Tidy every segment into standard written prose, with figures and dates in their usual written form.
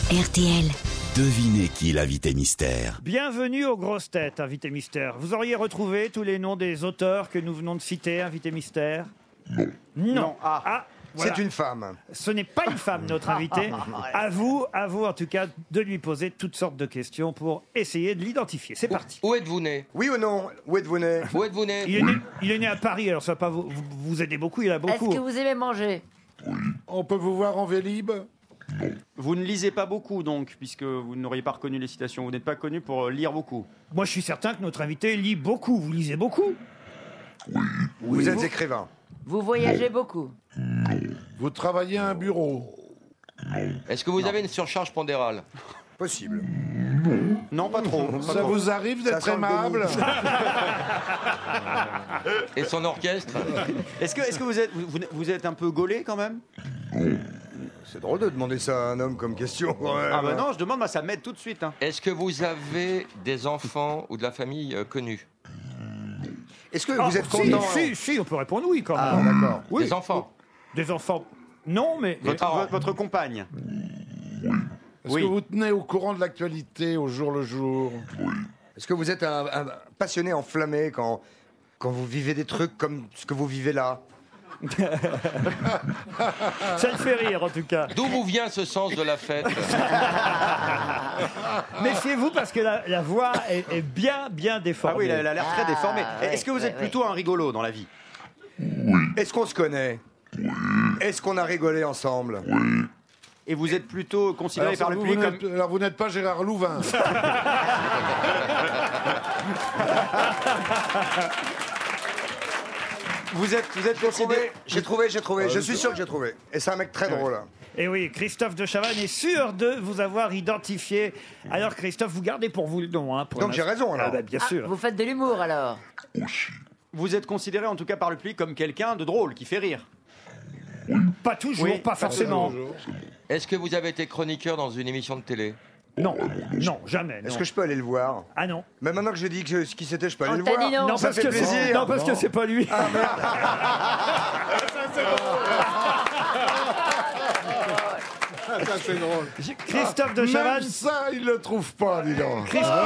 RTL. Devinez qui est l'invité mystère. Bienvenue aux grosses têtes, invité mystère. Vous auriez retrouvé tous les noms des auteurs que nous venons de citer, invité mystère? Non. Ah, voilà. C'est une femme. Ce n'est pas une femme, notre invité. À vous en tout cas, de lui poser toutes sortes de questions pour essayer de l'identifier. C'est parti. Où êtes-vous né? Oui ou non? Où êtes-vous né? Où êtes-vous né? Il est né à Paris, alors ça va pas vous aider beaucoup, il a beaucoup. Est-ce que vous aimez manger? On peut vous voir en Vélib? Vous ne lisez pas beaucoup, donc, puisque vous n'auriez pas reconnu les citations. Vous n'êtes pas connu pour lire beaucoup. Moi, je suis certain que notre invité lit beaucoup. Vous lisez beaucoup? Vous êtes écrivain. Vous voyagez beaucoup? Vous travaillez à un bureau? Est-ce que vous avez une surcharge pondérale? Possible. Non, pas trop. Ça vous arrive d'être sent le aimable? Et son orchestre? Est-ce que vous êtes un peu gaulé, quand même? C'est drôle de demander ça à un homme comme question. Ah bah non, je demande, ça m'aide tout de suite. Hein. Est-ce que vous avez des enfants ou de la famille connue? Est-ce que vous êtes content? Si, on peut répondre oui, quand Ah, même. d'accord. Oui. Des enfants? Des enfants? Non, mais... Votre compagne? Est-ce que vous tenez au courant de l'actualité au jour le jour? Est-ce que vous êtes un passionné enflammé quand vous vivez des trucs comme ce que vous vivez là? Ça le fait rire, en tout cas. D'où vous vient ce sens de la fête? Méfiez-vous, parce que la voix est bien déformée. Ah oui, elle a l'air très déformée. Est-ce que vous êtes plutôt un rigolo dans la vie? Est-ce qu'on se connaît? Est-ce qu'on a rigolé ensemble? Et vous êtes plutôt considéré par le public comme... Alors vous n'êtes pas Gérard Louvain? Vous êtes considéré... J'ai trouvé. Je suis sûr que j'ai trouvé. Et c'est un mec très drôle. Et oui, Christophe de Chavannes est sûr de vous avoir identifié. Alors, Christophe, vous gardez pour vous le nom. Hein, pour Donc j'ai raison, alors. Ah bah, bien sûr. Vous faites de l'humour alors? Vous êtes considéré, en tout cas par le public, comme quelqu'un de drôle, qui fait rire. Pas toujours, Oui, pas forcément. Est-ce que vous avez été chroniqueur dans une émission de télé? Non, jamais. Est-ce non. que je peux aller le voir? Ah non. Mais maintenant que j'ai dit ce qui c'était, je peux aller le t'a voir. dit non. Ça fait plaisir. Non, parce que c'est pas lui. Ah merde. Ça c'est drôle. Christophe de Chavannes. Même ça, il le trouve pas, dis donc.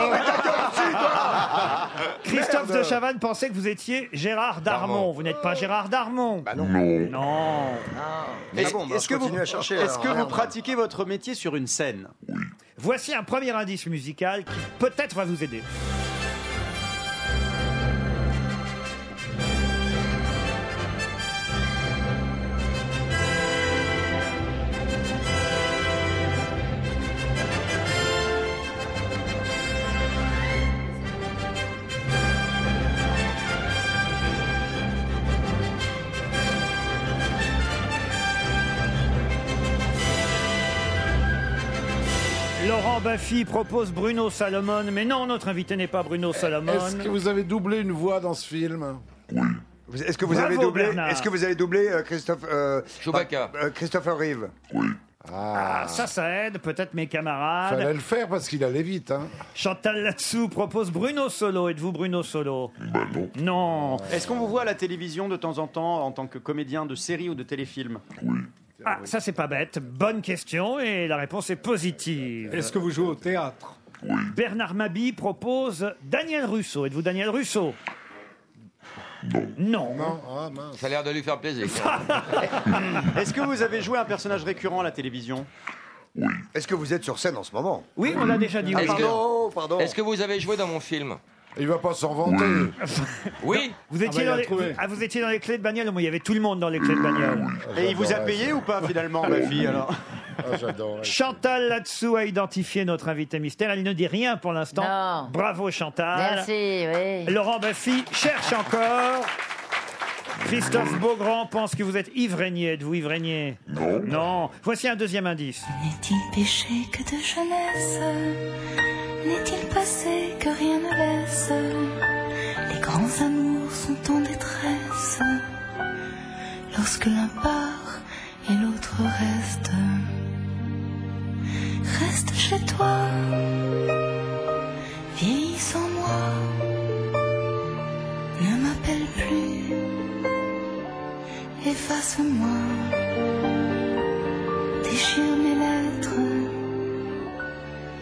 Christophe de Chavannes pensait que vous étiez Gérard Darmon. Vous n'êtes pas Gérard Darmon. Bah non. Non. Est-ce que vous continue à chercher. Est-ce que alors. vous pratiquez votre métier sur une scène? Voici un premier indice musical qui peut-être va vous aider. Laurent Baffy propose Bruno Salomon, mais non, notre invité n'est pas Bruno Salomon. Est-ce que vous avez doublé une voix dans ce film? Est-ce que vous Bravo, avez doublé? Bernard. Est-ce que vous avez doublé Chewbacca. Christopher Reeve? Ah, ça aide, peut-être mes camarades. Fallait le faire parce qu'il allait vite, hein. Chantal Latsou propose Bruno Solo. Êtes-vous Bruno Solo? Non. Est-ce qu'on vous voit à la télévision de temps en temps en tant que comédien de série ou de téléfilm? Ah, ça c'est pas bête. Bonne question et la réponse est positive. Est-ce que vous jouez au théâtre? Bernard Mabie propose Daniel Russo. Êtes-vous Daniel Russo? Non. Non, ah mince. Ça a l'air de lui faire plaisir. Est-ce que vous avez joué un personnage récurrent à la télévision? Est-ce que vous êtes sur scène en ce moment? Oui, on l'a déjà dit. Est-ce oui. que- Pardon. Est-ce que vous avez joué dans mon film? Il va pas s'en vanter. Oui. Vous étiez, il a dans les... trouvé. vous étiez dans les clés de bagnole. Moi, il y avait tout le monde dans les clés de bagnole. Et il vous a payé ou pas finalement, ma fille alors? Ah, j'adore. Chantal Latsou a identifié notre invité mystère. Elle ne dit rien pour l'instant. Non. Bravo Chantal. Merci, oui. Laurent Baffy cherche encore. Christophe Beaugrand pense que vous êtes Yves Régnier. Êtes-vous Yves Régnier? Non. Voici un deuxième indice. N'est-il péché que de jeunesse? N'est-il passé que rien ne laisse? Les grands amours sont en détresse lorsque l'un part et l'autre reste. Reste chez toi, vieillis sans moi, ne m'appelle plus, efface-moi, déchire mes lettres,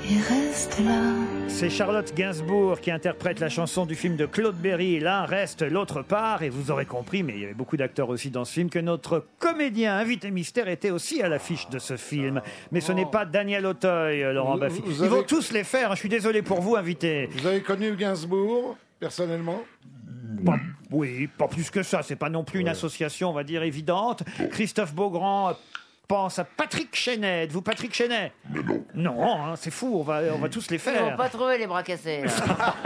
et reste là. C'est Charlotte Gainsbourg qui interprète la chanson du film de Claude Berry. L'un reste, l'autre part. Et vous aurez compris, mais il y avait beaucoup d'acteurs aussi dans ce film, que notre comédien invité mystère était aussi à l'affiche de ce film. Mais ce n'est pas Daniel Auteuil, Laurent Baffy. Ils vont tous les faire. Je suis désolé pour vous, invité. Vous avez connu Gainsbourg, personnellement? Oui, pas plus que ça. C'est pas non plus une association, on va dire, évidente. Christophe Beaugrand pense à Patrick Chenet. Êtes-vous Patrick Chenet? Mais non. Non, hein, c'est fou. On va tous les Ils faire. vont pas trouver les bras cassés. Là.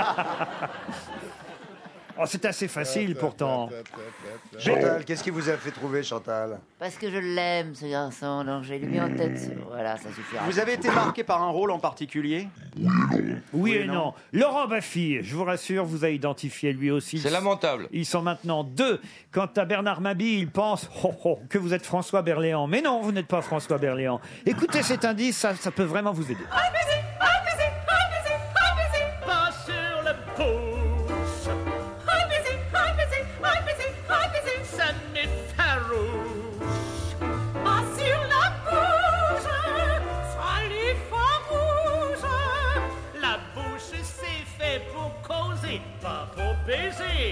Oh, c'est assez facile pourtant. Chantal, qu'est-ce qui vous a fait trouver, Chantal? Parce que je l'aime, ce garçon, donc j'ai lui mis en tête. Voilà, ça suffira. Vous avez été marqué par un rôle en particulier? Oui et non. Laurent Baffy, je vous rassure, vous a identifié lui aussi. C'est lamentable. Ils sont maintenant 2. Quant à Bernard Mabille, il pense que vous êtes François Berléand. Mais non, vous n'êtes pas François Berléand. Écoutez cet indice, ça peut vraiment vous aider. Pas sur le pouce. Ça n'est farouche. Pas sur la bouche. Soyez farouche. La bouche c'est fait pour causer, pas pour baiser.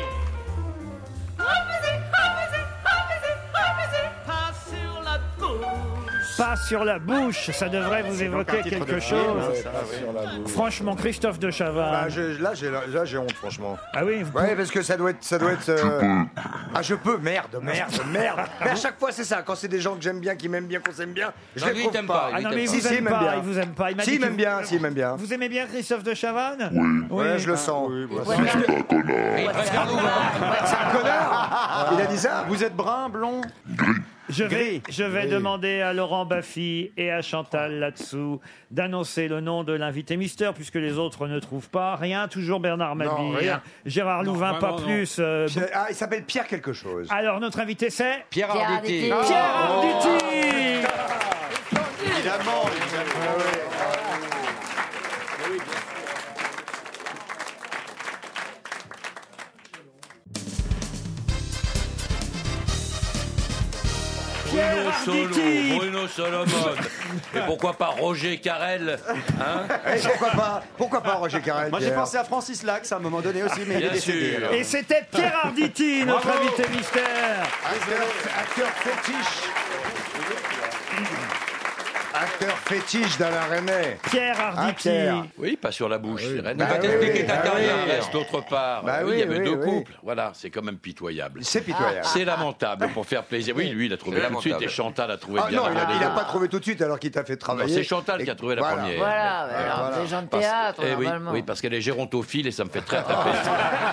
Pas sur la bouche. Pas sur la bouche, ça devrait vous évoquer quelque chose. Franchement, Christophe de Chavannes. Là, j'ai honte, franchement. Ah oui, Ouais, parce que ça doit être. Ah, je peux. Merde. Mais à chaque fois, c'est ça. Quand c'est des gens que j'aime bien, qui m'aiment bien, qu'on s'aime bien, je Non, les lui, il trouve t'aime pas. pas. Ah non, mais il Si, vous si, aime il m'aime pas, bien. il vous aime pas. Il m'a Si, dit il que m'aime bien, si, il m'aime bien. Vous aimez bien Christophe de Chavannes? Ouais, je le sens. Il préfère nous voir. C'est un connard. Il a dit ça. Vous êtes brun, blond? Je vais demander à Laurent Baffy et à Chantal là-dessous d'annoncer le nom de l'invité mystère, puisque les autres ne trouvent pas. Rien, toujours Bernard Mabille. rien. Gérard Louvain, pas plus. Ah, il s'appelle Pierre quelque chose. Alors, notre invité, c'est Pierre Pierre Arditi. Arditi. Pierre Arditi. Évidemment. Pierre Arditi. Bruno Solomon. Et pourquoi pas Roger Carrel, hein? Pourquoi pas Roger Carrel? Moi j'ai Pierre pensé à Francis Lax à un moment donné aussi, mais il est Bien décédé. sûr. alors. Et c'était Pierre Arditi, notre invité mystère. Acteur fétiche. Acteur fétiche d'Alain Resnais. Pierre Arditi. Pierre. Oui, pas sur la bouche. Oui. Rennes. Bah Va t'expliquer oui, ta bah carrière. oui. Reste d'autre part. Bah Oui, il y avait oui, deux oui. couples. Voilà, c'est quand même pitoyable. C'est pitoyable. C'est lamentable pour faire plaisir. Oui, lui, il a trouvé C'est tout de suite lamentable. et Chantal a trouvé Ah bien. non, la il n'a deuxième. pas trouvé tout de suite alors qu'il t'a fait Non, travailler. c'est Chantal qui a trouvé la Voilà. première. Voilà, mais alors, voilà. des gens de Parce- théâtre, Eh oui, normalement. oui, parce qu'elle est gérontophile et ça me fait très très plaisir.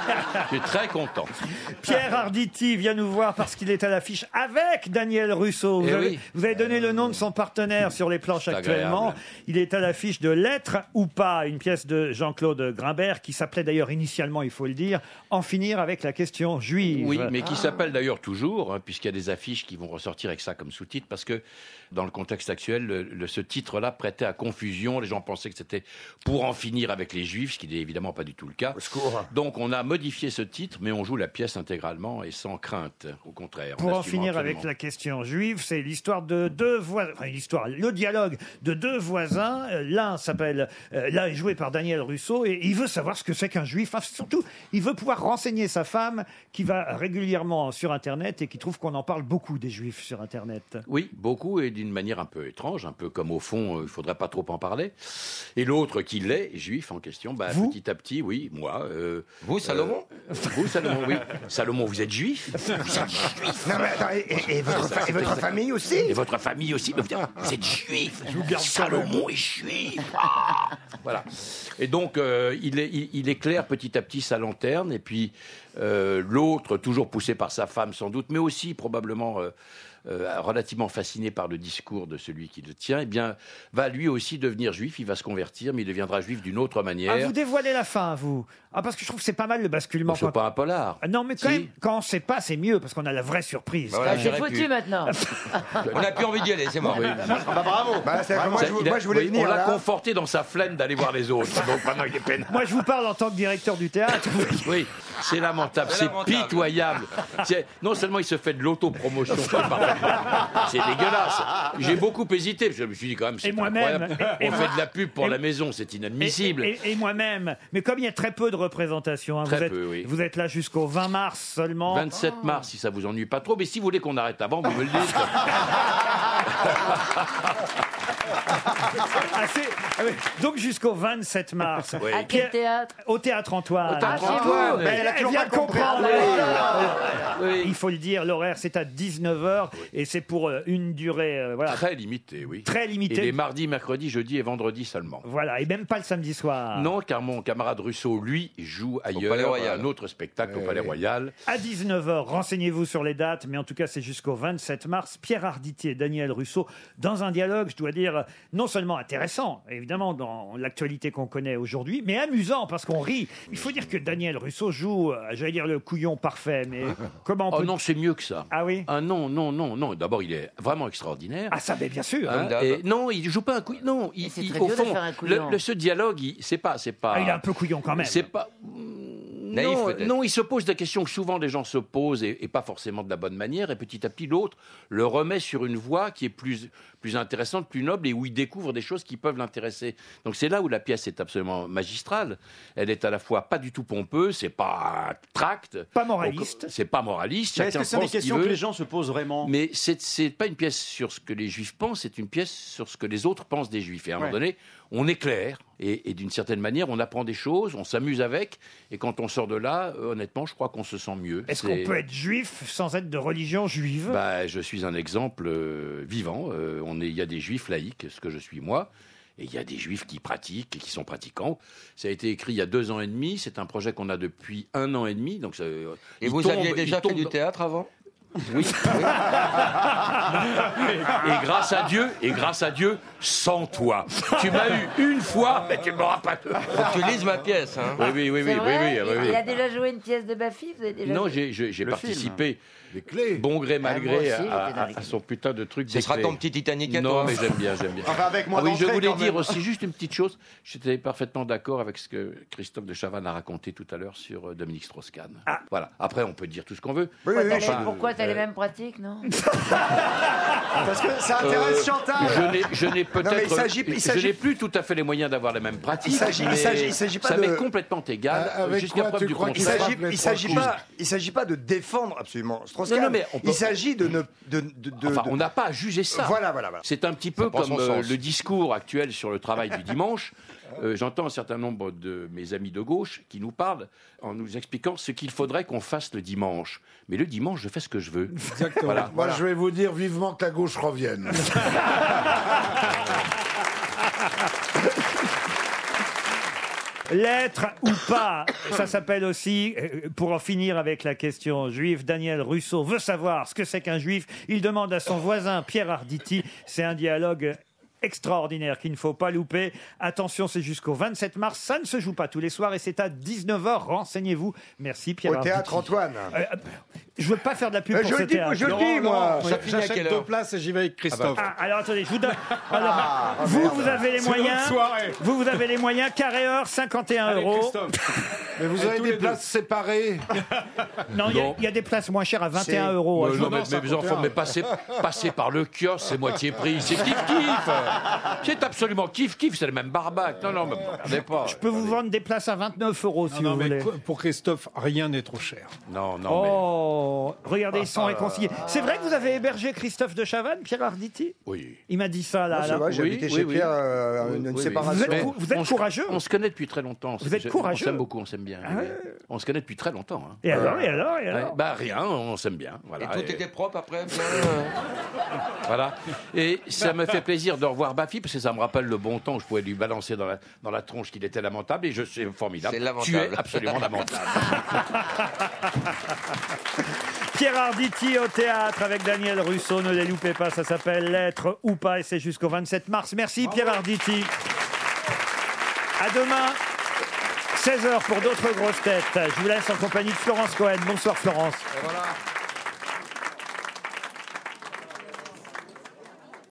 Je suis très content. Pierre Arditi vient nous voir parce qu'il est à l'affiche avec Daniel Russo. Eh oui. Vous avez donné le nom de son partenaire sur les planches C'est actuellement. agréable. Il est à l'affiche de Lettres ou pas, une pièce de Jean-Claude Grimbert qui s'appelait d'ailleurs initialement, il faut le dire, En finir avec la question juive. Oui, mais qui s'appelle d'ailleurs toujours, hein, puisqu'il y a des affiches qui vont ressortir avec ça comme sous-titre, parce que dans le contexte actuel, ce titre-là prêtait à confusion. Les gens pensaient que c'était pour en finir avec les Juifs, ce qui n'est évidemment pas du tout le cas. Donc on a modifié ce titre, mais on joue la pièce intégralement et sans crainte, au contraire. Pour en assumant finir absolument. avec la question juive, c'est l'histoire de deux voisins, enfin l'histoire, le dialogue de deux voisins. L'un s'appelle, l'un est joué par Daniel Russo et il veut savoir ce que c'est qu'un juif. Enfin, surtout, il veut pouvoir renseigner sa femme qui va régulièrement sur Internet et qui trouve qu'on en parle beaucoup des juifs sur Internet. Oui, beaucoup, et d'une manière un peu étrange, un peu comme au fond, il ne faudrait pas trop en parler. Et l'autre qui l'est, juif en question, bah, Vous petit à petit, oui, moi. Vous, Salomon Vous, Salomon, oui. Salomon, vous êtes juif? Non, mais attends, et votre famille aussi? Et votre famille aussi? Mais vous êtes juif? Salomon est juif! Voilà. Et donc, il éclaire petit à petit sa lanterne, et puis l'autre, toujours poussé par sa femme sans doute, mais aussi probablement relativement fasciné par le discours de celui qui le tient, eh bien, va lui aussi devenir juif. Il va se convertir, mais il deviendra juif d'une autre manière. Ah, vous dévoilez la fin, vous? Ah, parce que je trouve que c'est pas mal le basculement. C'est pas un polar. Ah, non, mais quand Si. même, quand on ne sait pas, c'est mieux, parce qu'on a la vraie surprise. Bah voilà, C'est j'aurais foutu pu. maintenant. On n'a plus envie d'y aller, c'est mort. Bah bravo. Bah, c'est-à-dire que moi, Ça, moi, je voulais oui, venir on l'a là. conforté dans sa flemme d'aller voir les autres. Donc maintenant, il est peinard. Moi, je vous parle en tant que directeur du théâtre. Oui, c'est lamentable, C'est c'est lamentable. pitoyable. Non seulement il se fait de l'autopromotion sur les partenaires C'est dégueulasse. J'ai beaucoup hésité. Je me suis dit quand même, c'est moi-même. incroyable. On fait de la pub pour la maison, c'est inadmissible. Et moi-même. Mais comme il y a très peu de représentation, hein, Très peu, oui. vous êtes là jusqu'au 20 mars seulement. 27 mars, si ça vous ennuie pas trop. Mais si vous voulez qu'on arrête avant, vous me le dites. Donc jusqu'au 27 mars. Oui. À quel théâtre? Au Théâtre Antoine. Au Théâtre Antoine. Mais elle toujours vient pas de comprendre. Oui. Il faut le dire, l'horaire c'est à 19h et c'est pour une durée voilà. Très limité, oui. Très limité. Et les mardis, mercredis, jeudis et vendredis seulement. Voilà, et même pas le samedi soir. Non, car mon camarade Russo, lui, joue ailleurs, Palais Royal. un autre spectacle au Palais Royal. À 19h, renseignez-vous sur les dates, mais en tout cas, c'est jusqu'au 27 mars. Pierre Arditi et Daniel Russo, dans un dialogue, je dois dire, non seulement intéressant, évidemment, dans l'actualité qu'on connaît aujourd'hui, mais amusant, parce qu'on rit. Il faut dire que Daniel Russo joue, j'allais dire, le couillon parfait, mais comment on peut... Oh non, c'est mieux que ça. Ah oui? Ah non. D'abord, il est vraiment extraordinaire. Ah ça, mais bien sûr. Hein, et non, il joue pas un couillon. Non, c'est très au dur de fond, faire un couillon. ce dialogue, c'est pas. Ah, il est un peu couillon quand même. C'est pas. Naïf, Non, peut-être. non, il se pose des questions que souvent les gens se posent et pas forcément de la bonne manière. Et petit à petit, l'autre le remet sur une voie qui est plus intéressante, plus noble et où il découvre des choses qui peuvent l'intéresser. Donc c'est là où la pièce est absolument magistrale. Elle est à la fois pas du tout pompeuse, c'est pas un tract. Pas moraliste. C'est pas moraliste. Mais est-ce Chacun que c'est des pense ce qu'il questions veut. que les gens se posent vraiment? Mais c'est pas une pièce sur ce que les Juifs pensent, c'est une pièce sur ce que les autres pensent des Juifs. Et à un moment donné, on éclaire et d'une certaine manière, on apprend des choses, on s'amuse avec. Et quand on sort de là, honnêtement, je crois qu'on se sent mieux. Est-ce qu'on peut être juif sans être de religion juive? Bah, je suis un exemple vivant. Il y a des Juifs laïcs, ce que je suis moi. Et il y a des Juifs qui pratiquent et qui sont pratiquants. Ça a été écrit il y a 2 ans et demi. C'est un projet qu'on a depuis 1 an et demi. Donc Et vous aviez déjà fait du théâtre avant? Oui. et grâce à Dieu, sans toi. Tu m'as eu une fois, mais tu m'auras pas deux. Faut que tu lises ma pièce. Hein. Oui. C'est vrai oui. Il a déjà joué une pièce de Baffy? Vous avez déjà Non, joué j'ai participé. Les clés. Bon gré, mal moi gré, aussi, j'étais dans les à son putain de truc. Ce sera d'éclé. ton petit Titanic à Non, toi. mais j'aime bien. Enfin, avec moi Ah oui, je d'entrée, voulais quand dire même. aussi juste une petite chose. J'étais parfaitement d'accord avec ce que Christophe de Chavannes a raconté tout à l'heure sur Dominique Strauss-Kahn. Voilà. Après, on peut dire tout ce qu'on veut. Pourquoi t'as les mêmes pratiques, non? Parce que ça intéresse Chantal. Je n'ai Non, mais peut-être. il Je s'agit- n'ai plus tout à fait les moyens d'avoir les mêmes pratiques. Il s'agit pas ça de- m'est complètement égal. Avec Jusqu'à quoi preuve tu du crois qu'il contraire. s'agit- Il s'agit pas de défendre absolument Strauss-Kahn. Non, mais on peut- Il s'agit de ne. Enfin, on n'a pas à juger ça. Voilà. C'est un petit peu prend comme son sens. le discours actuel sur le travail du dimanche. J'entends un certain nombre de mes amis de gauche qui nous parlent en nous expliquant ce qu'il faudrait qu'on fasse le dimanche. Mais le dimanche, je fais ce que je veux. Exactement. Moi, je vais vous dire vivement que la gauche revienne. L'être ou pas, ça s'appelle aussi, pour en finir avec la question juive, Daniel Russo veut savoir ce que c'est qu'un juif. Il demande à son voisin Pierre Arditi. C'est un dialogue extraordinaire qu'il ne faut pas louper. Attention, c'est jusqu'au 27 mars. Ça ne se joue pas tous les soirs et c'est à 19h. Renseignez-vous. Merci Pierre Au Arditi. théâtre Antoine. Je veux pas faire de la pub pour Je ce le dis, théâtre. je le dis, moi. J'achète 2 places et j'y vais avec Christophe. Alors attendez, je vous donne. Alors, vous avez les moyens. Vous avez les moyens. Carré heure, 51 €. Mais vous avez des places séparées. Non, il y a des places moins chères à 21 €. Non, mais mes enfants, mais passez par le kiosque, c'est moitié prix. C'est kiff-kiff. C'est absolument kiff-kiff. C'est le même barbac. Non, mais regardez pas. Je peux vous vendre des places à 29 € si Non, vous mais voulez. pour Christophe, rien n'est trop cher. Non, mais. Oh, regardez, ils sont réconciliés. C'est vrai que vous avez hébergé Christophe de Chavannes, Pierre Arditi? Oui. Il m'a dit ça, là. C'est vrai, j'ai habité chez Pierre une séparation. Vous êtes courageux. On se connaît depuis très longtemps. Vous êtes courageux. On s'aime beaucoup, on s'aime bien. On se connaît depuis très longtemps. Hein. Et alors Ouais, bah rien, on s'aime bien. Voilà. Et tout était propre après. Bien, Voilà. Et ça me fait plaisir de revoir Baffy parce que ça me rappelle le bon temps. Je pouvais lui balancer dans la tronche qu'il était lamentable et je suis formidable. C'est lamentable. Tu es absolument lamentable. Pierre Arditi au théâtre avec Daniel Russo. Ne les loupez pas, ça s'appelle L'être ou pas et c'est jusqu'au 27 mars. Merci Pierre Arditi. À demain, 16h pour d'autres grosses têtes. Je vous laisse en compagnie de Florence Cohen. Bonsoir Florence. Et voilà.